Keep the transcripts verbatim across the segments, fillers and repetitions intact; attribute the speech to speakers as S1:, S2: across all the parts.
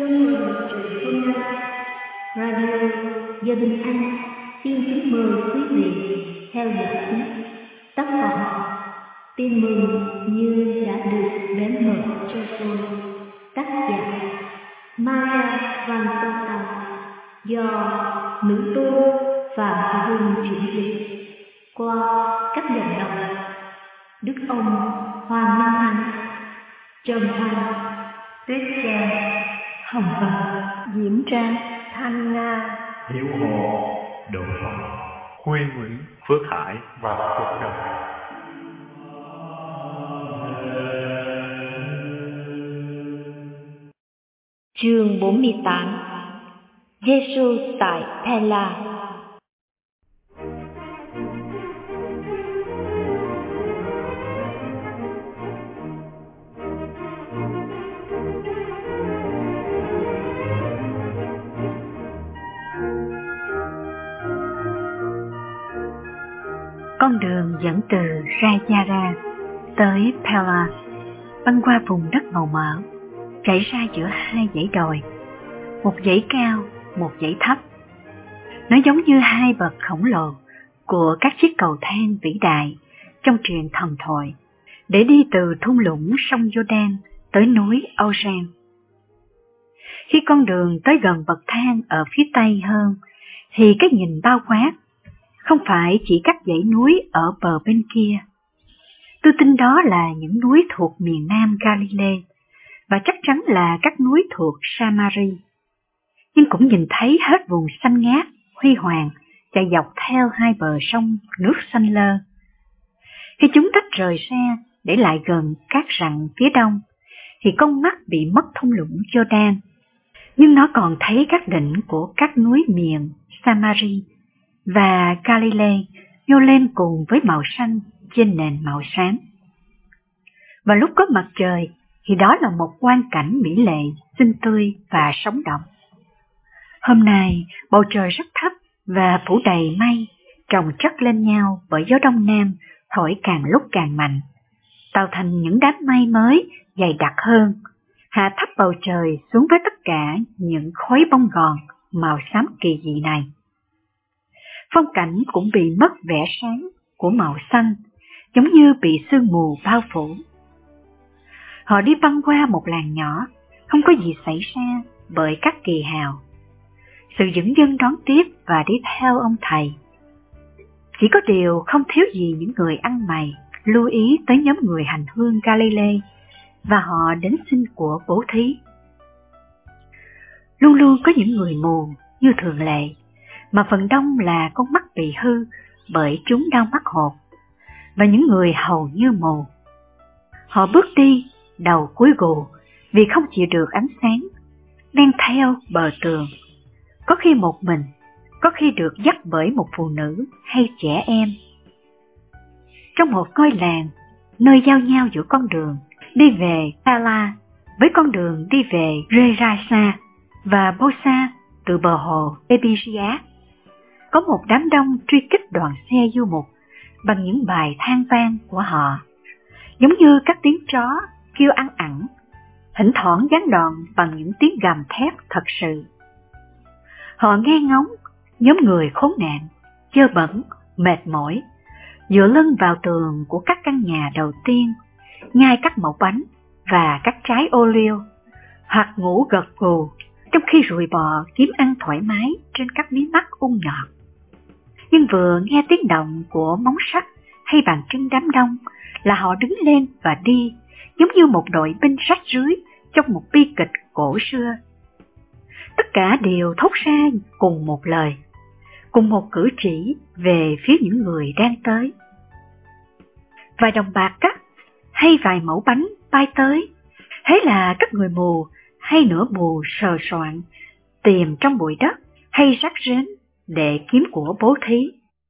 S1: Chương trình truyện hôm nay, Radio Gia Đình Anh xin kính mời quý vị theo dõi tiếp tác phẩm Tin mừng như đã được đến mở cho tôi, tác giả Maria Van Tông, do nữ tu Phạm Hương chuyển dịch qua các giọng đọc Đức ông Hoàng Minh Anh, Trần Thanh, Tuyết Trang, Hồng Vân, Diễm Trang, Thanh Nga,
S2: Hiếu Hồ, Độ Phong, Khuê Nguyễn, Phước Hải và Phước Đồng.
S1: Chương bốn mươi tám. Giêsu tại Pella. Con đường dẫn từ Rajara tới Pella băng qua vùng đất màu mỡ, chảy ra giữa hai dãy đồi, một dãy cao, một dãy thấp. Nó giống như hai bậc khổng lồ của các chiếc cầu thang vĩ đại trong truyền thần thoại để đi từ thung lũng sông Jordan tới núi Oran. Khi con đường tới gần bậc thang ở phía tây hơn, thì cái nhìn bao quát không phải chỉ các dãy núi ở bờ bên kia. Tôi tin đó là những núi thuộc miền nam Galilee, và chắc chắn là các núi thuộc Samari. Nhưng cũng nhìn thấy hết vùng xanh ngát, huy hoàng, chạy dọc theo hai bờ sông nước xanh lơ. Khi chúng tách rời ra để lại gần các rặng phía đông, thì con mắt bị mất thung lũng Jordan, nhưng nó còn thấy các đỉnh của các núi miền Samari và Galilee nhô lên cùng với màu xanh trên nền màu xám. Và lúc có mặt trời thì đó là một quang cảnh mỹ lệ, xinh tươi và sống động. Hôm nay bầu trời rất thấp và phủ đầy mây, chồng chất lên nhau bởi gió đông nam thổi càng lúc càng mạnh, tạo thành những đám mây mới dày đặc hơn, hạ thấp bầu trời xuống với tất cả những khối bông gòn màu xám kỳ dị này. Phong cảnh cũng bị mất vẻ sáng của màu xanh, giống như bị sương mù bao phủ. Họ đi băng qua một làng nhỏ, không có gì xảy ra bởi các kỳ hào. Sự dửng dưng đón tiếp và đi theo ông thầy. Chỉ có điều không thiếu gì những người ăn mày lưu ý tới nhóm người hành hương Galilee, và họ đến xin của bố thí. Luôn luôn có những người mù như thường lệ, mà phần đông là con mắt bị hư bởi chúng đau mắt hột, và những người hầu như mù. Họ bước đi đầu cúi gù vì không chịu được ánh sáng, men theo bờ tường, có khi một mình, có khi được dắt bởi một phụ nữ hay trẻ em. Trong một ngôi làng, nơi giao nhau giữa con đường đi về Pella với con đường đi về Rerasa và Bosa từ bờ hồ Ebiria, có một đám đông truy kích đoàn xe du mục bằng những bài than vang của họ, giống như các tiếng chó kêu ăn ẳng, thỉnh thoảng gián đoạn bằng những tiếng gầm thét thật sự. Họ nghe ngóng nhóm người khốn nạn, dơ bẩn, mệt mỏi, dựa lưng vào tường của các căn nhà đầu tiên, nhai các mẩu bánh và các trái ô liu, hoặc ngủ gật gù trong khi ruồi bò kiếm ăn thoải mái trên các mí mắt ung nhọt. Nhưng vừa nghe tiếng động của móng sắt hay bàn chân đám đông là họ đứng lên và đi, giống như một đội binh rách rưới trong một bi kịch cổ xưa. Tất cả đều thốt ra cùng một lời, cùng một cử chỉ về phía những người đang tới. Vài đồng bạc cắt hay vài mẩu bánh bay tới, thế là các người mù hay nửa mù sờ soạn tìm trong bụi đất hay rác rến để kiếm của bố thí.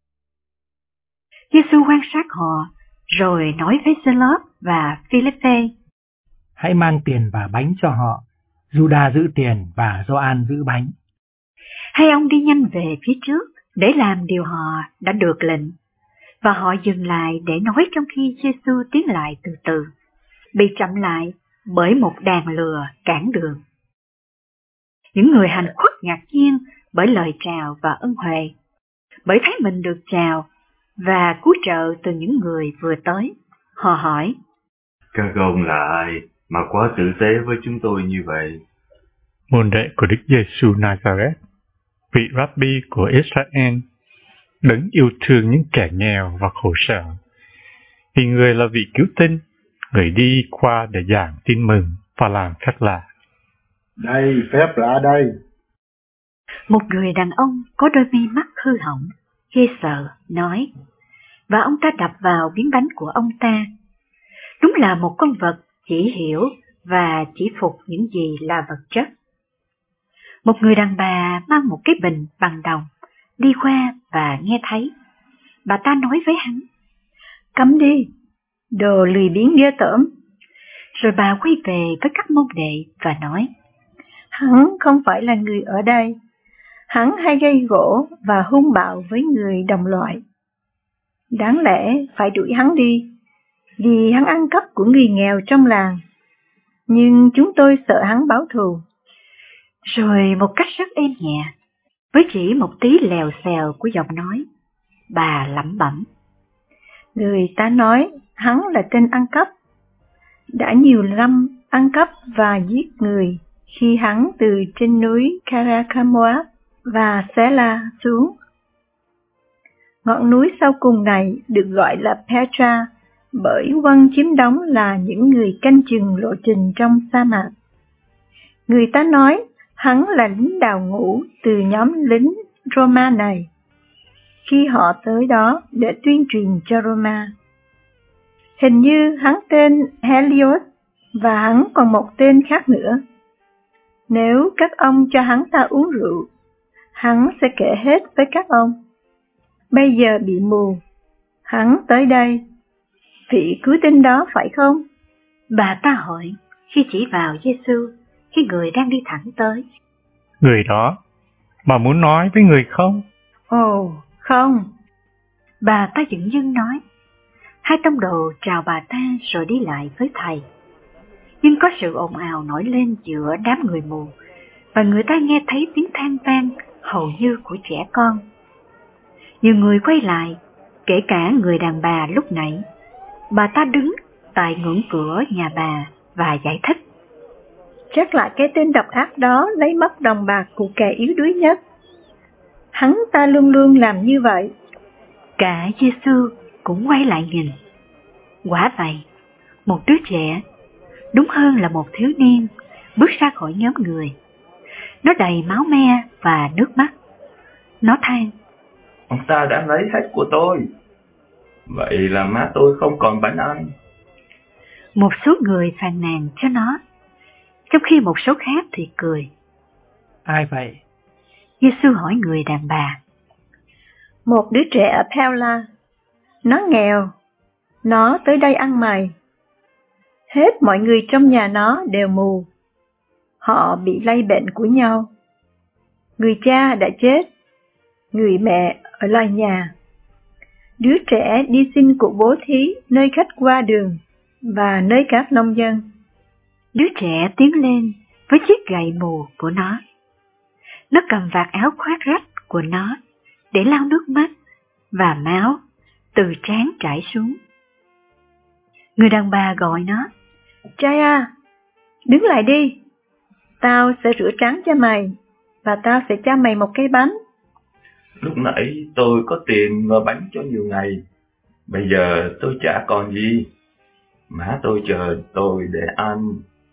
S1: Giêsu quan sát họ rồi nói với Giê-lốt và Phi-lip-pê:
S3: Hãy mang tiền và bánh cho họ. Giu-đa giữ tiền và Gioan giữ bánh.
S1: Hai ông đi nhanh về phía trước để làm điều họ đã được lệnh, và họ dừng lại để nói trong khi Giêsu tiến lại từ từ, bị chậm lại bởi một đàn lừa cản đường. Những người hành khuất ngạc nhiên bởi lời chào và ân huệ, bởi thấy mình được chào và cứu trợ từ những người vừa tới. Họ hỏi:
S2: Các ông là ai mà quá tử tế với chúng tôi như vậy?
S4: Môn đệ của Đức Giêsu Nazareth, vị Rabbi của Israel, đấng yêu thương những kẻ nghèo và khổ sở. Vì người là vị cứu tinh, người đi qua để giảng tin mừng và làm phép lạ.
S5: Đây, phép lạ đây.
S1: Một người đàn ông có đôi mi mắt hư hỏng, ghê sợ, nói, và ông ta đập vào miếng bánh của ông ta. Đúng là một con vật chỉ hiểu và chỉ phục những gì là vật chất. Một người đàn bà mang một cái bình bằng đồng, đi qua và nghe thấy. Bà ta nói với hắn: "Cấm đi, đồ lười biếng ghê tởm." Rồi bà quay về với các môn đệ và nói:
S6: Hắn không phải là người ở đây. Hắn hay gây gổ và hung bạo với người đồng loại. Đáng lẽ phải đuổi hắn đi, vì hắn ăn cắp của người nghèo trong làng. Nhưng chúng tôi sợ hắn báo thù.
S1: Rồi một cách rất êm nhẹ, với chỉ một tí lèo xèo của giọng nói, bà lẩm bẩm:
S6: Người ta nói hắn là tên ăn cắp. Đã nhiều năm ăn cắp và giết người khi hắn từ trên núi Karakamwa và Sela xuống. Ngọn núi sau cùng này được gọi là Petra bởi quân chiếm đóng là những người canh chừng lộ trình trong sa mạc. Người ta nói hắn là lính đào ngũ từ nhóm lính Roma này, khi họ tới đó để tuyên truyền cho Roma. Hình như hắn tên Helios và hắn còn một tên khác nữa. Nếu các ông cho hắn ta uống rượu, hắn sẽ kể hết với các ông. Bây giờ bị mù, hắn tới đây. Vị cứu tinh đó phải không?
S1: Bà ta hỏi khi chỉ vào Giêsu khi người đang đi thẳng tới.
S4: Người đó, bà muốn nói với người không?
S6: Ồ, không.
S1: Bà ta dửng dưng nói. Hai tông đồ chào bà ta rồi đi lại với thầy. Nhưng có sự ồn ào nổi lên giữa đám người mù, và người ta nghe thấy tiếng than vang hầu như của trẻ con. Nhiều người quay lại, kể cả người đàn bà lúc nãy. Bà ta đứng tại ngưỡng cửa nhà bà và giải thích.
S6: Chắc là cái tên độc ác đó lấy mất đồng bạc của kẻ yếu đuối nhất. Hắn ta luôn luôn làm như vậy.
S1: Cả Giêsu cũng quay lại nhìn. Quả vậy, một đứa trẻ, đúng hơn là một thiếu niên, bước ra khỏi nhóm người. Nó đầy máu me và nước mắt. Nó than:
S2: Ông ta đã lấy hết của tôi. Vậy là má tôi không còn bánh ăn.
S1: Một số người phàn nàn cho nó, trong khi một số khác thì cười.
S3: Ai vậy?
S1: Giêsu hỏi người đàn bà.
S6: Một đứa trẻ ở Pella. Nó nghèo. Nó tới đây ăn mày. Hết mọi người trong nhà nó đều mù. Họ bị lây bệnh của nhau. Người cha đã chết. Người mẹ ở lại nhà. Đứa trẻ đi xin của bố thí nơi khách qua đường và nơi các nông dân.
S1: Đứa trẻ tiến lên với chiếc gậy mù của nó. Nó cầm vạt áo khoác rách của nó để lau nước mắt và máu từ trán chảy xuống. Người đàn bà gọi nó.
S6: Trai à, đứng lại đi. Tao sẽ rửa trán cho mày và tao sẽ cho mày một cái bánh.
S2: Lúc nãy tôi có tiền và bánh cho nhiều ngày. Bây giờ tôi chả còn gì. Má tôi chờ tôi để ăn.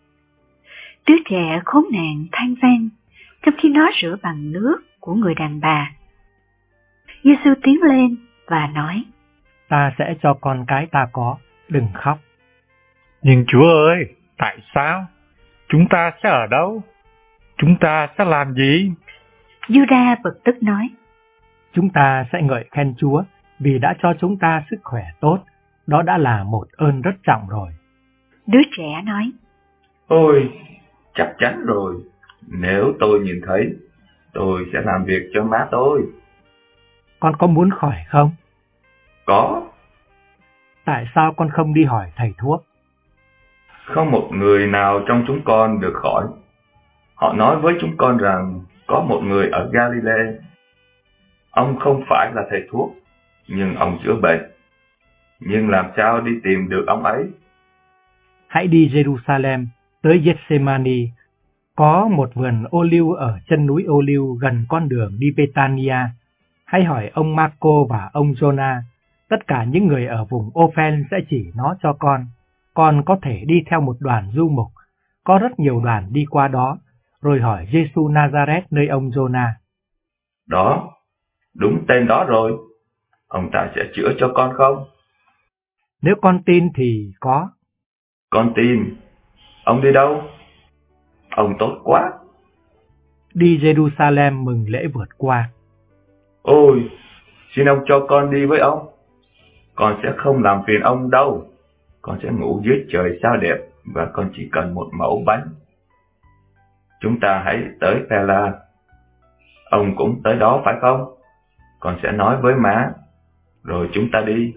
S1: Đứa trẻ khốn nạn than van trong khi nó rửa bằng nước của người đàn bà. Giêsu tiến lên và nói:
S3: Ta sẽ cho con cái ta có, đừng khóc.
S4: Nhưng Chúa ơi, tại sao? Chúng ta sẽ ở đâu? Chúng ta sẽ làm gì?
S1: Giuđa bực tức nói:
S3: Chúng ta sẽ ngợi khen Chúa vì đã cho chúng ta sức khỏe tốt. Đó đã là một ơn rất trọng rồi.
S1: Đứa trẻ nói:
S2: Ôi, chắc chắn rồi. Nếu tôi nhìn thấy, tôi sẽ làm việc cho má tôi.
S3: Con có muốn khỏi không?
S2: Có.
S3: Tại sao con không đi hỏi thầy thuốc?
S2: Không một người nào trong chúng con được khỏi. Họ nói với chúng con rằng có một người ở Galilee. Ông không phải là thầy thuốc, nhưng ông chữa bệnh. Nhưng làm sao đi tìm được ông ấy?
S3: Hãy đi Jerusalem tới Gethsemane. Có một vườn ô liu ở chân núi ô liu gần con đường đi Betania. Hãy hỏi ông Marco và ông Jonah. Tất cả những người ở vùng Ophel sẽ chỉ nó cho con. Con có thể đi theo một đoàn du mục. Có rất nhiều đoàn đi qua đó. Rồi hỏi Giê-xu Nazareth nơi ông Jonah.
S2: Đó, đúng tên đó rồi. Ông ta sẽ chữa cho con không?
S3: Nếu con tin thì có.
S2: Con tin. Ông đi đâu? Ông tốt quá.
S3: Đi Jerusalem mừng lễ vượt qua.
S2: Ôi, xin ông cho con đi với ông. Con sẽ không làm phiền ông đâu. Con sẽ ngủ dưới trời sao đẹp và con chỉ cần một mẩu bánh. Chúng ta hãy tới Pella. Ông cũng tới đó phải không? Con sẽ nói với má. Rồi chúng ta đi.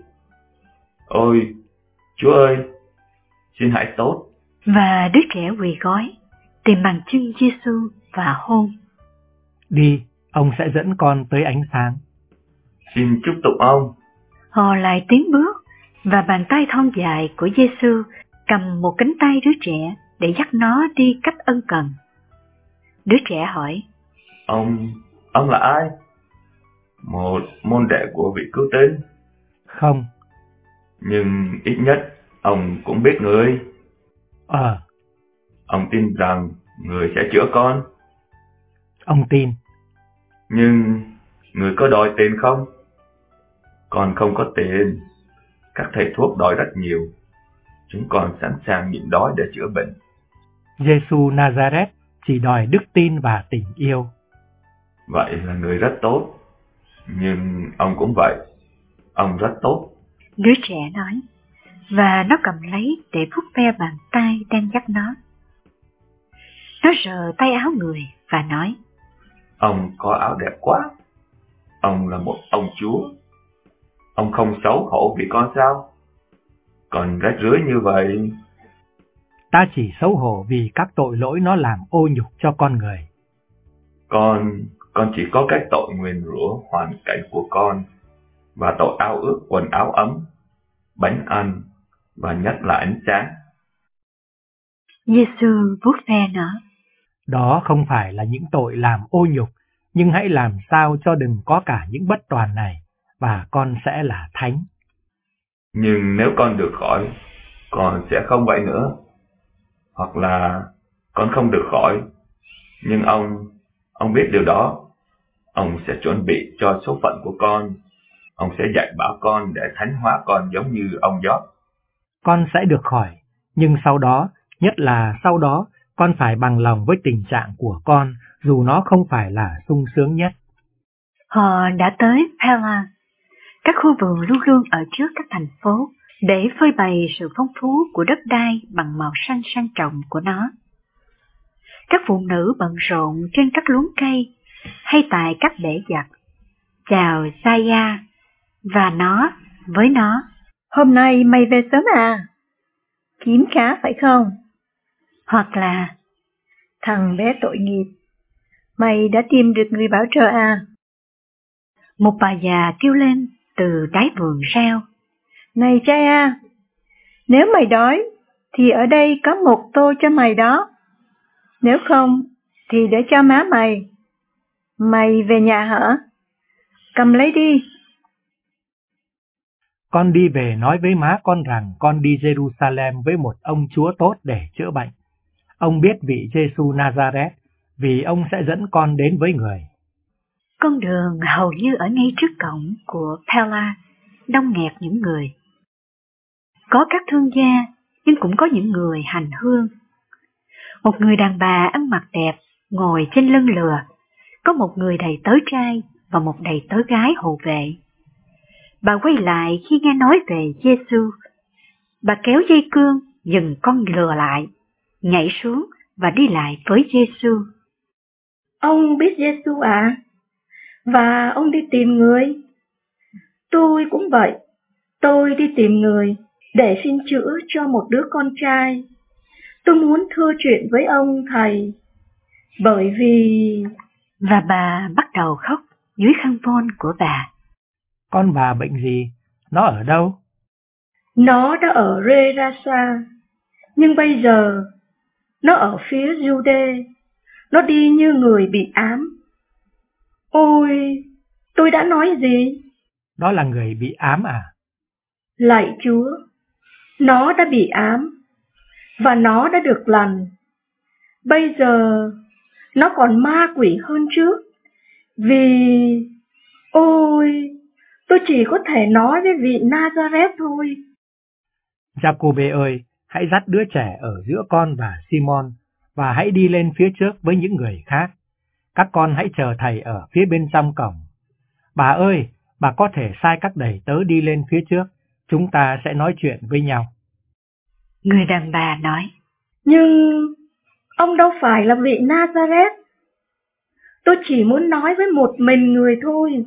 S2: Ôi, Chúa ơi, xin hãy tốt.
S1: Và đứa trẻ quỳ gối, tìm bàn chân Giê-xu và hôn.
S3: Đi, ông sẽ dẫn con tới ánh sáng.
S2: Xin chúc tụng ông.
S1: Họ lại tiến bước, và bàn tay thon dài của Giê-xu cầm một cánh tay đứa trẻ để dắt nó đi cách ân cần. Đứa trẻ hỏi,
S2: Ông, ông là ai? Một môn đệ của vị cứu tinh?
S3: Không.
S2: Nhưng ít nhất ông cũng biết người.
S3: Ờ.
S2: Ông tin rằng người sẽ chữa con?
S3: Ông tin.
S2: Nhưng người có đòi tiền không? Con không có tiền. Các thầy thuốc đòi rất nhiều. Chúng con sẵn sàng nhịn đói để chữa bệnh.
S3: Giê-xu Nazareth chỉ đòi đức tin và tình yêu.
S2: Vậy là người rất tốt. Nhưng ông cũng vậy. Ông rất tốt.
S1: Đứa trẻ nói, và nó cầm lấy để vuốt ve bàn tay đang dắt nó. Nó rờ tay áo người và nói,
S2: Ông có áo đẹp quá. Ông là một ông chúa. Ông không xấu hổ vì con sao? Còn rách rưới như vậy.
S3: Ta chỉ xấu hổ vì các tội lỗi nó làm ô nhục cho con người.
S2: Con, con chỉ có cái tội nguyền rủa hoàn cảnh của con, và tội ao ước quần áo ấm, bánh ăn, và nhất là ánh sáng.
S1: Giê-xu vuốt ve nó.
S3: Đó không phải là những tội làm ô nhục, nhưng hãy làm sao cho đừng có cả những bất toàn này, và con sẽ là thánh.
S2: Nhưng nếu con được khỏi, con sẽ không vậy nữa. Hoặc là con không được khỏi, nhưng ông, ông biết điều đó. Ông sẽ chuẩn bị cho số phận của con. Ông sẽ dạy bảo con để thánh hóa con giống như ông Gióp.
S3: Con sẽ được khỏi, nhưng sau đó, nhất là sau đó, con phải bằng lòng với tình trạng của con, dù nó không phải là sung sướng nhất.
S1: Họ đã tới Pella. Các khu vườn luôn luôn ở trước các thành phố để phơi bày sự phong phú của đất đai bằng màu xanh sang trọng của nó. Các phụ nữ bận rộn trên các luống cây hay tại các bể giặt, chào Zaya và nó với nó.
S6: Hôm nay mày về sớm à? Kiếm khá phải không?
S1: Hoặc là,
S6: thằng bé tội nghiệp, mày đã tìm được người bảo trợ à?
S1: Một bà già kêu lên từ đáy vườn rau.
S6: Này trai à, nếu mày đói thì ở đây có một tô cho mày đó. Nếu không thì để cho má mày. Mày về nhà hả? Cầm lấy đi.
S3: Con đi về nói với má con rằng con đi Jerusalem với một ông chúa tốt để chữa bệnh. Ông biết vị Giê-xu Nazareth, vì ông sẽ dẫn con đến với người.
S1: Con đường hầu như ở ngay trước cổng của Pella, đông nghẹt những người. Có các thương gia, nhưng cũng có những người hành hương. Một người đàn bà ăn mặc đẹp, ngồi trên lưng lừa. Có một người đầy tớ trai và một đầy tớ gái hộ vệ. Bà quay lại khi nghe nói về Giê-xu. Bà kéo dây cương, dừng con lừa lại, nhảy xuống và đi lại với Giê-xu.
S7: Ông biết Giê-xu à? Và ông đi tìm người? Tôi cũng vậy. Tôi đi tìm người để xin chữa cho một đứa con trai. Tôi muốn thưa chuyện với ông thầy. Bởi vì...
S1: Và bà bắt đầu khóc dưới khăn vôn của bà.
S3: Con bà bệnh gì? Nó ở đâu?
S7: Nó đã ở Gerasa, nhưng bây giờ nó ở phía Jude. Nó đi như người bị ám. Ôi, tôi đã nói gì?
S3: Đó là người bị ám à?
S7: Lạy Chúa, nó đã bị ám, và nó đã được lành. Bây giờ, nó còn ma quỷ hơn trước, vì... Ôi, tôi chỉ có thể nói với vị Nazareth thôi.
S3: Giacôbê ơi, hãy dắt đứa trẻ ở giữa con và Simon, và hãy đi lên phía trước với những người khác. Các con hãy chờ thầy ở phía bên trong cổng. Bà ơi, bà có thể sai các đầy tớ đi lên phía trước, chúng ta sẽ nói chuyện với nhau.
S1: Người đàn bà nói,
S7: nhưng ông đâu phải là vị Nazareth. Tôi chỉ muốn nói với một mình người thôi.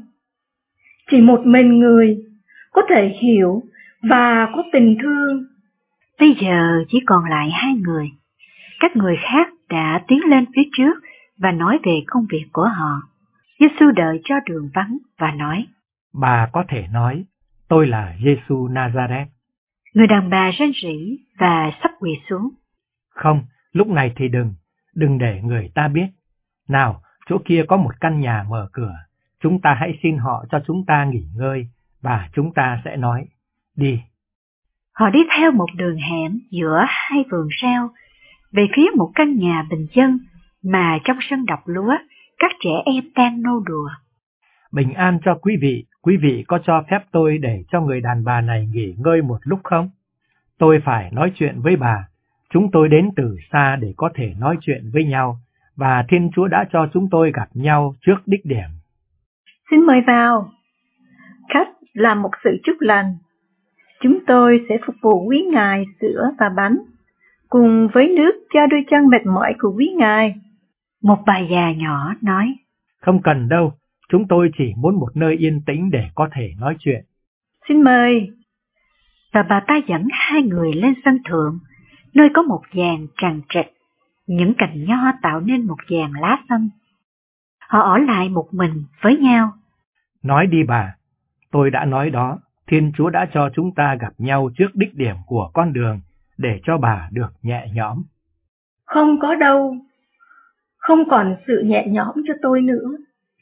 S7: Chỉ một mình người có thể hiểu và có tình thương.
S1: Bây giờ chỉ còn lại hai người. Các người khác đã tiến lên phía trước và nói về công việc của họ. Giê-xu đợi cho đường vắng và nói,
S3: bà có thể nói, tôi là Giê-xu Nazareth.
S1: Người đàn bà rên rỉ và sắp quỳ xuống.
S3: Không, lúc này thì đừng, đừng để người ta biết. Nào, chỗ kia có một căn nhà mở cửa, chúng ta hãy xin họ cho chúng ta nghỉ ngơi, và chúng ta sẽ nói, đi.
S1: Họ đi theo một đường hẻm giữa hai vườn rau, về phía một căn nhà bình dân mà trong sân đọc lúa, các trẻ em đang nô đùa.
S3: Bình an cho quý vị, quý vị có cho phép tôi để cho người đàn bà này nghỉ ngơi một lúc không? Tôi phải nói chuyện với bà. Chúng tôi đến từ xa để có thể nói chuyện với nhau, và Thiên Chúa đã cho chúng tôi gặp nhau trước đích điểm.
S6: Xin mời vào. Khách làm một sự chúc lành. Chúng tôi sẽ phục vụ quý ngài sữa và bánh, cùng với nước cho đôi chân mệt mỏi của quý ngài.
S1: Một bà già nhỏ nói,
S3: không cần đâu, chúng tôi chỉ muốn một nơi yên tĩnh để có thể nói chuyện.
S6: Xin mời.
S1: Và bà ta dẫn hai người lên sân thượng, nơi có một giàn tràn trịch, những cành nho tạo nên một giàn lá xanh. Họ ở lại một mình với nhau.
S3: Nói đi bà, tôi đã nói đó, Thiên Chúa đã cho chúng ta gặp nhau trước đích điểm của con đường, để cho bà được nhẹ nhõm.
S7: Không có đâu, không còn sự nhẹ nhõm cho tôi nữa.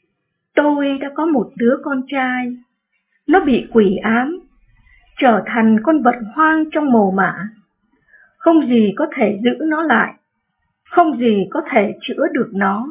S7: Tôi đã có một đứa con trai, nó bị quỷ ám, trở thành con vật hoang trong mồ mả. Không gì có thể giữ nó lại, không gì có thể chữa được nó.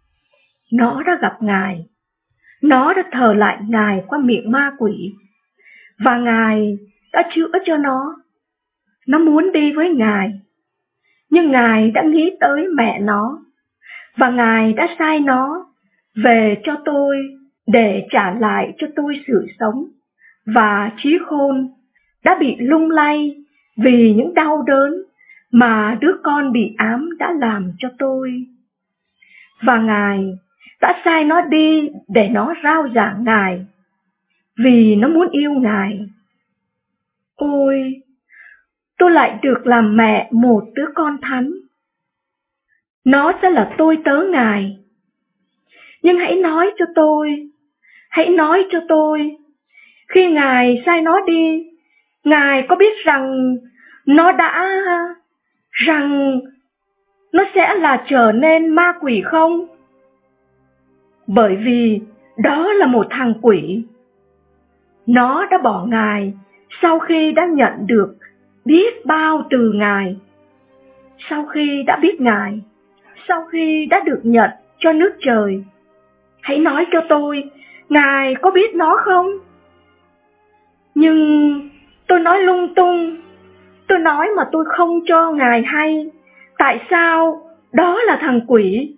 S7: Nó đã gặp Ngài, nó đã thờ lại Ngài qua miệng ma quỷ, và Ngài đã chữa cho nó. Nó muốn đi với Ngài, nhưng Ngài đã nghĩ tới mẹ nó, và Ngài đã sai nó về cho tôi để trả lại cho tôi sự sống và trí khôn đã bị lung lay vì những đau đớn mà đứa con bị ám đã làm cho tôi. Và Ngài đã sai nó đi để nó rao giảng Ngài, vì nó muốn yêu Ngài. Ôi, tôi lại được làm mẹ một đứa con thánh. Nó sẽ là tôi tớ Ngài. Nhưng hãy nói cho tôi, hãy nói cho tôi, khi Ngài sai nó đi, Ngài có biết rằng nó đã, rằng nó sẽ là trở nên ma quỷ không? Bởi vì đó là một thằng quỷ. Nó đã bỏ Ngài sau khi đã nhận được biết bao từ Ngài, sau khi đã biết Ngài, sau khi đã được nhận cho nước trời. Hãy nói cho tôi, Ngài có biết nó không? Nhưng tôi nói lung tung, tôi nói mà tôi không cho Ngài hay. Tại sao đó là thằng quỷ?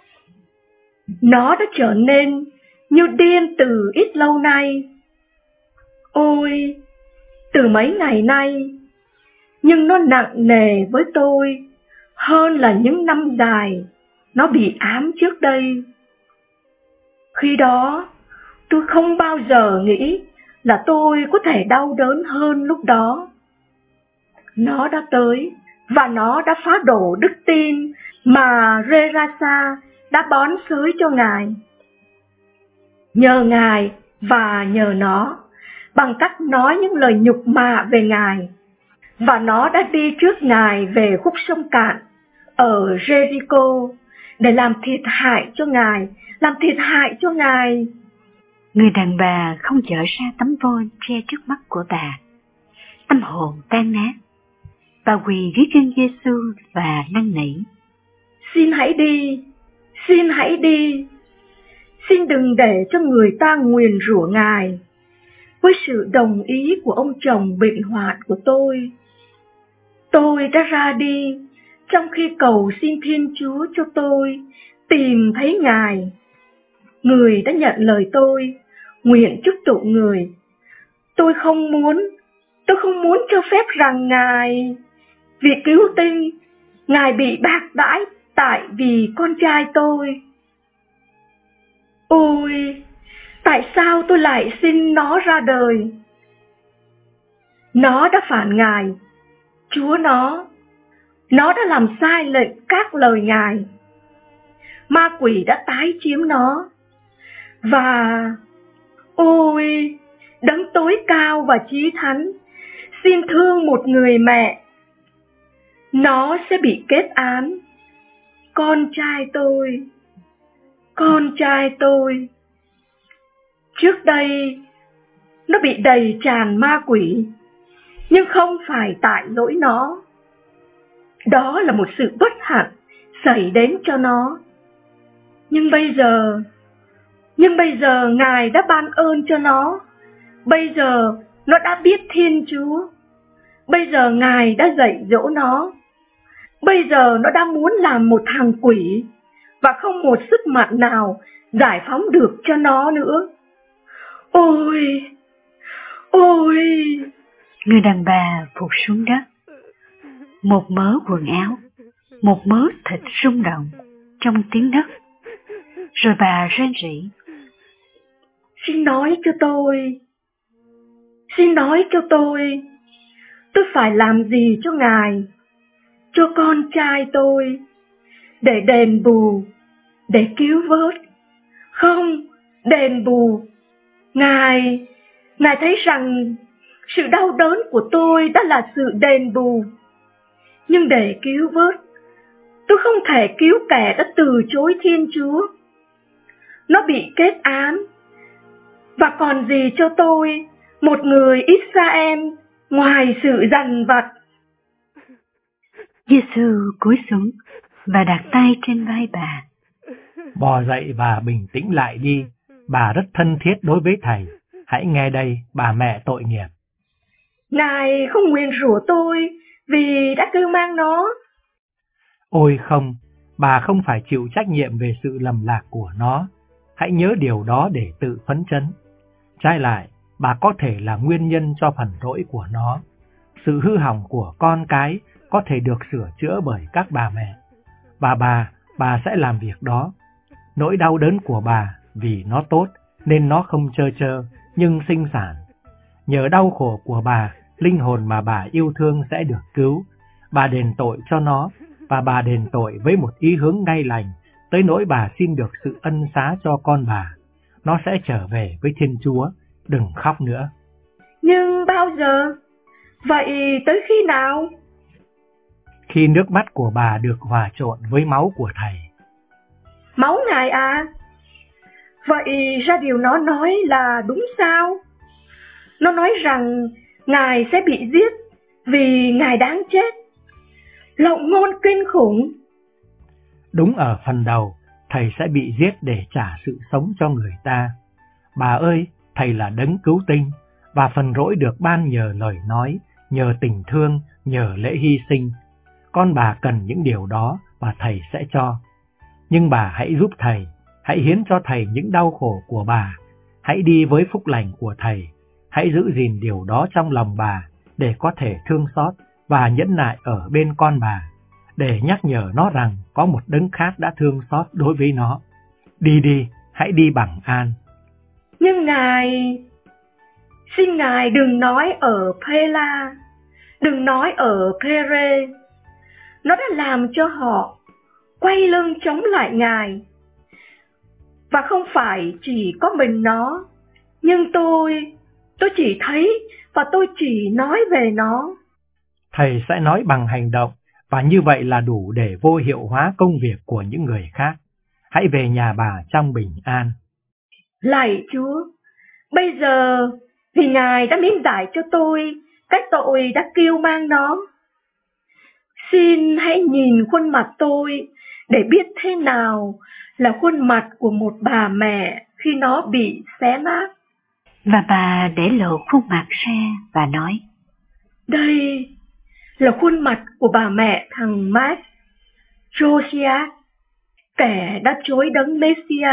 S7: Nó đã trở nên như điên từ ít lâu nay. Ôi, từ mấy ngày nay, nhưng nó nặng nề với tôi hơn là những năm dài nó bị ám trước đây. Khi đó, tôi không bao giờ nghĩ là tôi có thể đau đớn hơn lúc đó. Nó đã tới và nó đã phá đổ đức tin mà Rerasa đã bón xới cho Ngài. Nhờ Ngài và nhờ nó, bằng cách nói những lời nhục mạ về Ngài, và nó đã đi trước Ngài về khúc sông cạn ở Jericho để làm thiệt hại cho Ngài, làm thiệt hại cho Ngài.
S1: Người đàn bà không dở ra tấm vôi che trước mắt của bà. Tâm hồn tan nát. Bà quỳ dưới chân Giêsu và năn nỉ:
S7: Xin hãy đi, xin hãy đi. Xin đừng để cho người ta nguyền rủa Ngài với sự đồng ý của ông chồng bệnh hoạn của tôi. Tôi đã ra đi trong khi cầu xin Thiên Chúa cho tôi tìm thấy Ngài. Người đã nhận lời tôi, nguyện chúc tụng người. Tôi không muốn, tôi không muốn cho phép rằng Ngài, vì cứu tinh, Ngài bị bạc đãi tại vì con trai tôi. Ôi, tại sao tôi lại sinh nó ra đời? Nó đã phản Ngài, Chúa nó. Nó đã làm sai lệnh các lời Ngài. Ma quỷ đã tái chiếm nó. Và, ôi, Đấng tối cao và chí thánh, xin thương một người mẹ. Nó sẽ bị kết án. Con trai tôi, con trai tôi. Trước đây, nó bị đầy tràn ma quỷ, nhưng không phải tại lỗi nó. Đó là một sự bất hạnh xảy đến cho nó. Nhưng bây giờ, nhưng bây giờ Ngài đã ban ơn cho nó. Bây giờ nó đã biết Thiên Chúa. Bây giờ Ngài đã dạy dỗ nó. Bây giờ nó đã muốn làm một thằng quỷ, và không một sức mạnh nào giải phóng được cho nó nữa. Ôi, ôi!
S1: Người đàn bà phục xuống đất. Một mớ quần áo, một mớ thịt rung động trong tiếng đất. Rồi bà rên rỉ:
S7: Xin nói cho tôi, xin nói cho tôi, tôi phải làm gì cho Ngài, cho con trai tôi, để đền bù, để cứu vớt. Không, đền bù. Ngài, Ngài thấy rằng sự đau đớn của tôi đã là sự đền bù. Nhưng để cứu vớt, tôi không thể cứu kẻ đã từ chối Thiên Chúa. Nó bị kết án. Và còn gì cho tôi, một người Israel, ngoài sự dằn vặt?
S1: Giêsu cúi xuống và đặt tay trên vai bà.
S3: Bò dậy và bình tĩnh lại đi. Bà rất thân thiết đối với thầy. Hãy nghe đây, bà mẹ tội nghiệp.
S7: Ngài không nguyền rủa tôi vì đã cưu mang nó.
S3: Ôi không, bà không phải chịu trách nhiệm về sự lầm lạc của nó. Hãy nhớ điều đó để tự phấn chấn. Trái lại, bà có thể là nguyên nhân cho phần lỗi của nó. Sự hư hỏng của con cái có thể được sửa chữa bởi các bà mẹ. Bà bà, bà sẽ làm việc đó. Nỗi đau đớn của bà vì nó tốt nên nó không trơ trơ nhưng sinh sản. Nhờ đau khổ của bà, linh hồn mà bà yêu thương sẽ được cứu. Bà đền tội cho nó, và bà đền tội với một ý hướng ngay lành, tới nỗi bà xin được sự ân xá cho con bà. Nó sẽ trở về với Thiên Chúa, đừng khóc nữa.
S7: Nhưng bao giờ? Vậy tới khi nào?
S3: Khi nước mắt của bà được hòa trộn với máu của Thầy.
S7: Máu Ngài à? Vậy ra điều nó nói là đúng sao? Nó nói rằng Ngài sẽ bị giết vì Ngài đáng chết. Lộng ngôn kinh khủng.
S3: Đúng ở phần đầu, Thầy sẽ bị giết để trả sự sống cho người ta. Bà ơi, Thầy là đấng cứu tinh, và phần rỗi được ban nhờ lời nói, nhờ tình thương, nhờ lễ hy sinh. Con bà cần những điều đó và Thầy sẽ cho. Nhưng bà hãy giúp Thầy, hãy hiến cho Thầy những đau khổ của bà. Hãy đi với phúc lành của Thầy. Hãy giữ gìn điều đó trong lòng bà để có thể thương xót và nhẫn nại ở bên con bà, để nhắc nhở nó rằng có một đấng khác đã thương xót đối với nó. Đi đi, hãy đi bằng an.
S7: Nhưng Ngài, xin Ngài đừng nói ở Pela, đừng nói ở Pere. Nó đã làm cho họ quay lưng chống lại Ngài. Và không phải chỉ có mình nó, nhưng tôi, tôi chỉ thấy và tôi chỉ nói về nó.
S3: Thầy sẽ nói bằng hành động, và như vậy là đủ để vô hiệu hóa công việc của những người khác. Hãy về nhà bà trong bình an.
S7: Lạy Chúa, bây giờ vì Ngài đã miễn giải cho tôi cái tội đã kêu mang nó. Xin hãy nhìn khuôn mặt tôi để biết thế nào là khuôn mặt của một bà mẹ khi nó bị xé nát.
S1: Và bà để lộ khuôn mặt ra và nói:
S7: Đây là khuôn mặt của bà mẹ thằng Mark, Josiah, kẻ đã chối đấng Messia,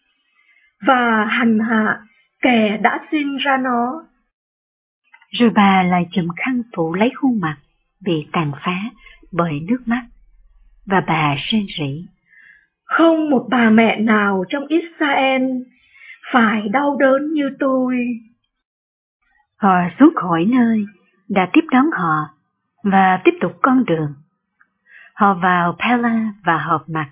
S7: và hành hạ kẻ đã sinh ra nó.
S1: Rồi bà lại chùm khăn phủ lấy khuôn mặt bị tàn phá bởi nước mắt, và bà rên rỉ:
S7: Không một bà mẹ nào trong Israel phải đau đớn như tôi.
S1: Họ xuống khỏi nơi đã tiếp đón họ và tiếp tục con đường. Họ vào Pella và họp mặt.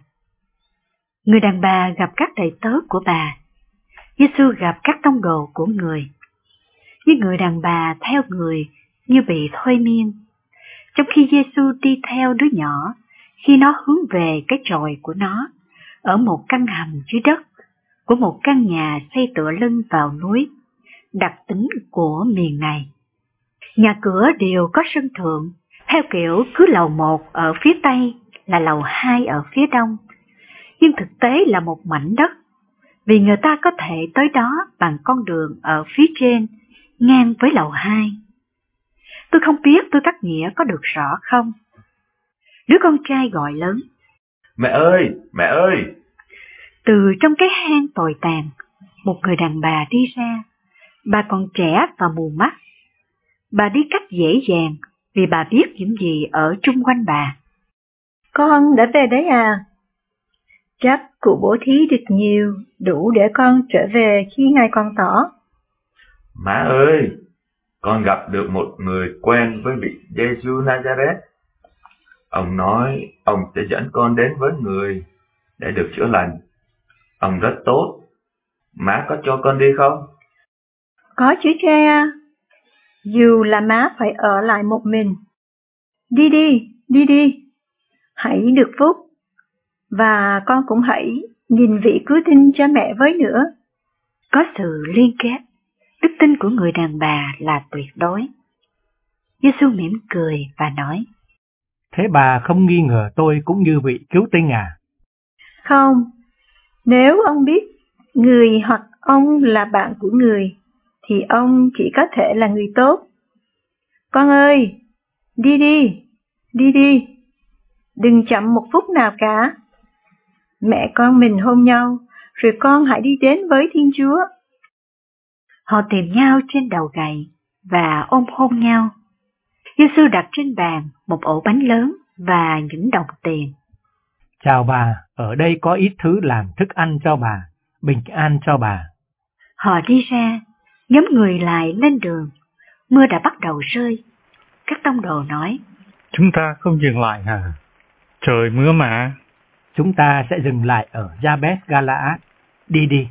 S1: Người đàn bà gặp các đầy tớ của bà. Giê-xu gặp các tông đồ của người. Nhưng người đàn bà theo người như bị thôi miên, trong khi Giê-xu đi theo đứa nhỏ khi nó hướng về cái chòi của nó ở một căn hầm dưới đất của một căn nhà xây tựa lưng vào núi, đặc tính của miền này. Nhà cửa đều có sân thượng, theo kiểu cứ lầu một ở phía tây là lầu hai ở phía đông, nhưng thực tế là một mảnh đất, vì người ta có thể tới đó bằng con đường ở phía trên, ngang với lầu hai. Tôi không biết tôi cắt nghĩa có được rõ không. Đứa con trai gọi lớn:
S2: Mẹ ơi, mẹ ơi!
S1: Từ trong cái hang tồi tàn, một người đàn bà đi ra. Bà còn trẻ và mù mắt. Bà đi cách dễ dàng vì bà biết những gì ở chung quanh bà.
S6: Con đã về đấy à? Chắc cụ bố thí được nhiều, đủ để con trở về khi Ngài còn tỏ.
S2: Má ơi, con gặp được một người quen với vị Giê-xu Nazareth. Ông nói ông sẽ dẫn con đến với người để được chữa lành. Ông rất tốt. Má có cho con đi không?
S6: Có chứ cha. Dù là má phải ở lại một mình. Đi đi, đi đi. Hãy được phúc. Và con cũng hãy nhìn vị cứu tinh cho mẹ với nữa.
S1: Có sự liên kết, đức tin của người đàn bà là tuyệt đối. Giê-xu mỉm cười và nói:
S3: Thế bà không nghi ngờ tôi cũng như vị cứu tinh à?
S6: Không, nếu ông biết người hoặc ông là bạn của người, thì ông chỉ có thể là người tốt. Con ơi, đi đi, đi đi, đừng chậm một phút nào cả. Mẹ con mình hôn nhau, rồi con hãy đi đến với Thiên Chúa.
S1: Họ tìm nhau trên đầu gậy và ôm hôn nhau. Giê-xu đặt trên bàn một ổ bánh lớn và những đồng tiền.
S3: Chào bà, ở đây có ít thứ làm thức ăn cho bà, bình an cho bà.
S1: Họ đi ra, nhóm người lại lên đường. Mưa đã bắt đầu rơi. Các tông đồ nói:
S4: Chúng ta không dừng lại hả? Trời mưa mà.
S3: Chúng ta sẽ dừng lại ở Gia-bét Ga-la-át. Đi đi.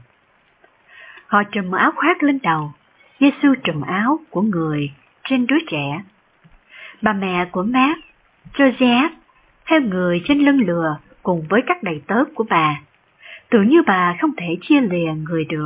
S1: Họ trùm áo khoác lên đầu. Giê-xu trùm áo của người trên đứa trẻ. Bà mẹ của Mác, Josiah, theo người trên lưng lừa cùng với các đầy tớ của bà, tưởng như bà không thể chia lìa người được.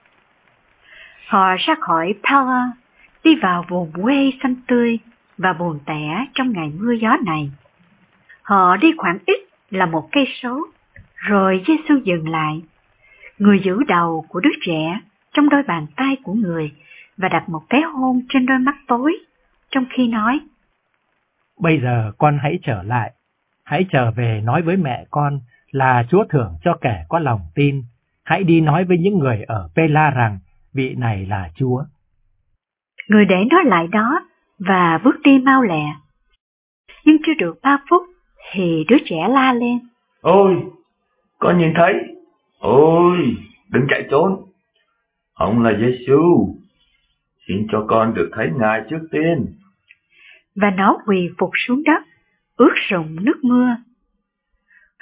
S1: Họ ra khỏi Pella, đi vào vùng quê xanh tươi và buồn tẻ trong ngày mưa gió này. Họ đi khoảng ít là một cây số, rồi Giê-xu dừng lại. Người giữ đầu của đứa trẻ trong đôi bàn tay của người và đặt một cái hôn trên đôi mắt tối, trong khi nói:
S3: Bây giờ con hãy trở lại, hãy trở về nói với mẹ con là Chúa thưởng cho kẻ có lòng tin. Hãy đi nói với những người ở Pella rằng vị này là Chúa.
S1: Người để nó lại đó và bước đi mau lẹ. Nhưng chưa được ba phút thì đứa trẻ la lên:
S2: Ôi, con nhìn thấy. Ôi, đừng chạy trốn. Ông là Giê-xu. Xin cho con được thấy Ngài trước tiên.
S1: Và nó quỳ phục xuống đất, ướt sũng nước mưa.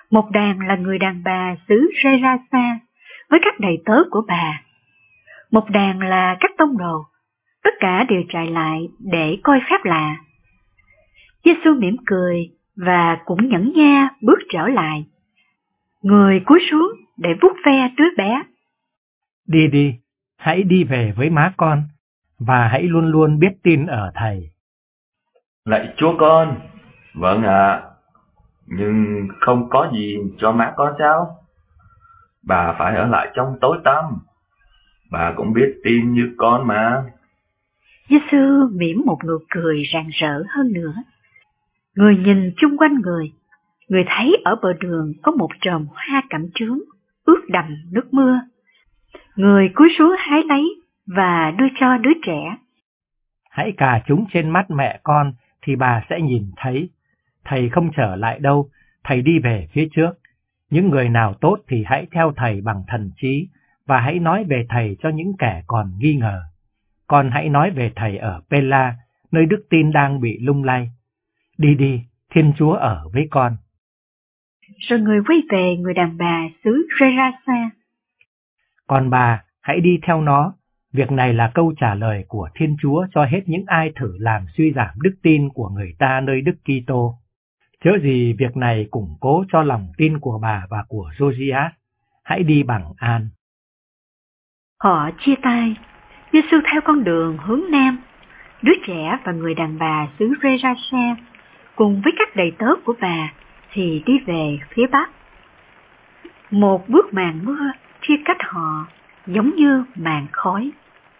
S1: Một đàn là người đàn bà xứ Gerasa với các đầy tớ của bà. Một đàn là các tông đồ, tất cả đều chạy lại để coi phép lạ. Giê-xu mỉm cười và cũng nhẫn nha bước trở lại. Người cúi xuống để vuốt ve đứa bé.
S3: Đi đi, hãy đi về với má con, và hãy luôn luôn biết tin ở Thầy.
S2: Lạy Chúa con, vâng ạ, à, nhưng không có gì cho má con sao? Bà phải ở lại trong tối tăm, bà cũng biết tin như con mà.
S1: Giê-xu mỉm một nụ cười rạng rỡ hơn nữa. Người nhìn chung quanh người, người thấy ở bờ đường có một chòm hoa cẩm chướng, ướt đầm nước mưa. Người cúi xuống hái lấy và đưa cho đứa trẻ.
S3: Hãy cà chúng trên mắt mẹ con thì bà sẽ nhìn thấy. Thầy không trở lại đâu, Thầy đi về phía trước. Những người nào tốt thì hãy theo Thầy bằng thần trí, và hãy nói về Thầy cho những kẻ còn nghi ngờ. Con hãy nói về Thầy ở Pela, nơi đức tin đang bị lung lay. Đi đi, Thiên Chúa ở với con.
S1: Rồi người quay về người đàn bà xứ Gerasa.
S3: Còn bà, hãy đi theo nó. Việc này là câu trả lời của Thiên Chúa cho hết những ai thử làm suy giảm đức tin của người ta nơi Đức Kitô. Chớ gì việc này củng cố cho lòng tin của bà và của Josias. Hãy đi bằng an.
S1: Họ chia tay. Giê-xu theo con đường hướng nam. Đứa trẻ và người đàn bà xứ Gerasa cùng với các đầy tớ của bà thì đi về phía bắc. Một bước màn mưa chia cách họ giống như màn khói.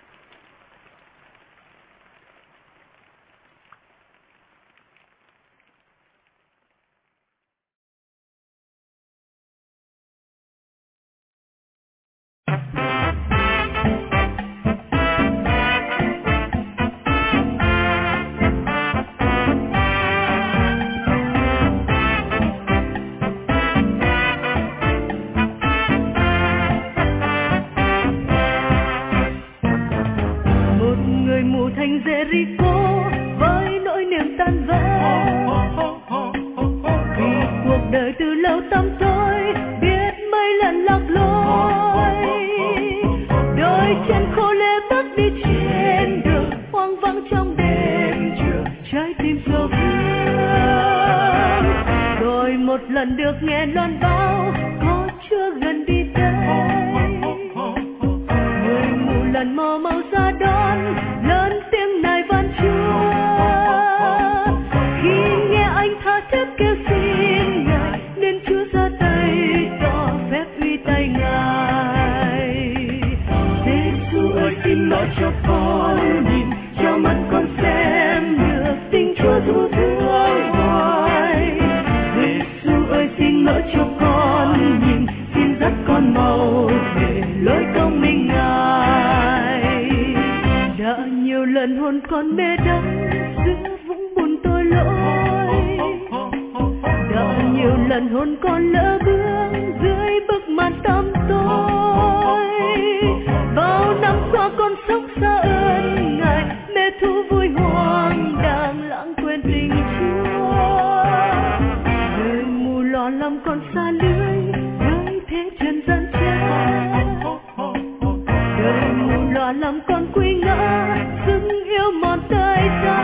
S8: Lần được nghe loan báo có Chúa gần đi tới, người mù lần mò mau ra đón lớn tiếng nài van Chúa. Khi nghe anh tha thiết kêu xin Ngài, nên Chúa ra tay tỏ phép uy tay Ngài. Giê-xu ơi xin nói cho con nhìn, cho mắt con xem được tình Chúa thu thương hoài. Xin lỗi cho con nhìn, xin dắt con mau về lối công minh Ngài. Đã nhiều lần hồn con mê đắm giữa vũng bùn tôi lỗi, đã nhiều lần hồn con lỡ bước dưới bức màn tăm tối. Bao năm qua con sống xa ơn Ngài, mê thú vui hoang đang lãng quên tình Chúa. Lo lắm con xa lưới với thế trần gian trái, đời mù lo lắm con quy ngã dưng yêu mòn tay ta.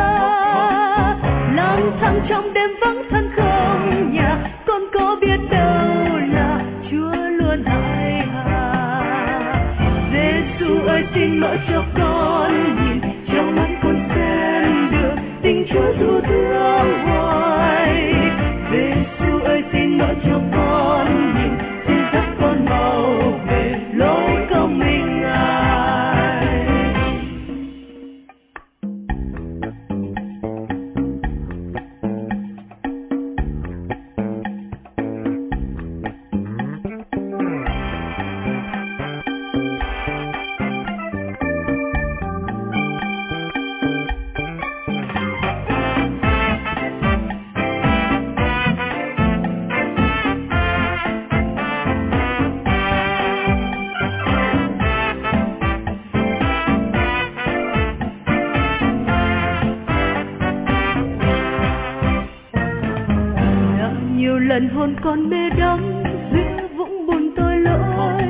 S8: Lang thang trong đêm vắng thân không nhà, con có biết đâu là Chúa luôn hài hà. Giê-xu ơi xin lỗi cho con nhìn, cho mắt con xem được tình Chúa thu thương hoài. Giê-xu ơi xin lỗi cho con nhìn, xin dắt con mau về lối công minh Ngài. hồn còn mê đắm giữa vũng bùn tôi lỗi.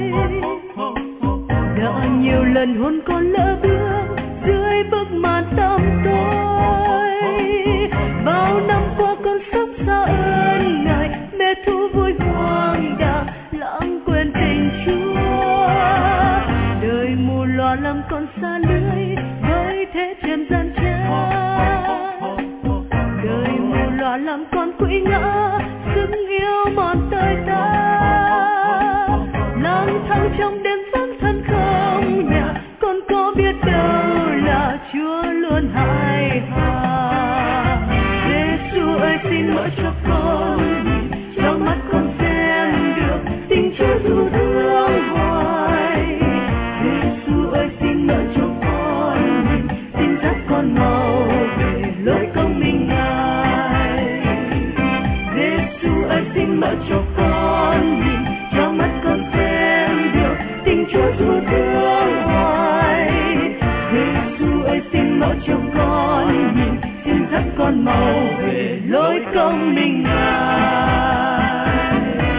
S8: Đã nhiều lần hôn con lỡ bước dưới bức màn tăm tối. Bao năm qua con sắp xa ơn ngài, mê thu vui hoang đàng lãng quên tình Chúa. Đời mù loà làm con xa lưới với thế trần gian trá. Đời mù loà làm con quỵ ngã, sức yêu mòn tơi tả. Lang thang trong đêm vắng thân không nhà, con có biết đâu là Chúa luôn hài hòa. Giê-xu ơi xin mở cho con nhìn, cho mắt con xem được tình Chúa dù thương hoài. Giê-xu ơi xin mở cho con nhìn, xin dắt con mau về lối công minh Ngài. Giê-xu ơi xin mở cho con nhìn, cho mắt con xem được tình Chúa dù thương hoài. Giê-xu ơi xin mở cho con nhìn, xin dắt con mau về lối công minh Ngài.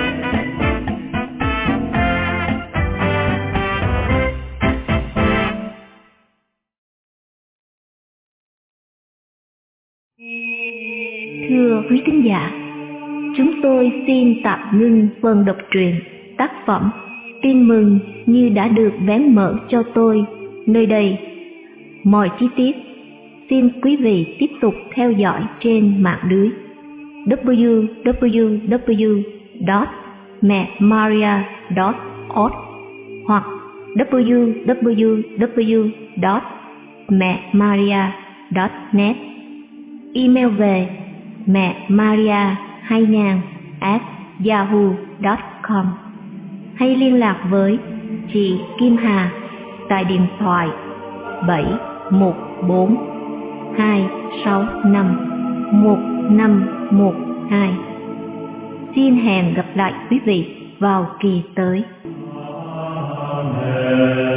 S6: Thưa quý thính giả, chúng tôi xin tạm ngưng phần đọc truyện tác phẩm Tin mừng như đã được vén mở cho tôi nơi đây. Mọi chi tiết xin quý vị tiếp tục theo dõi trên mạng lưới w w w chấm mẹ maria chấm org hoặc w w w chấm mẹ maria chấm net. Email về mẹ maria hai nghìn a yahoo chấm com hay liên lạc với chị Kim Hà tại điện thoại bảy một bốn hai sáu năm một năm một hai. Xin hẹn gặp lại quý vị vào kỳ tới.
S2: Amen.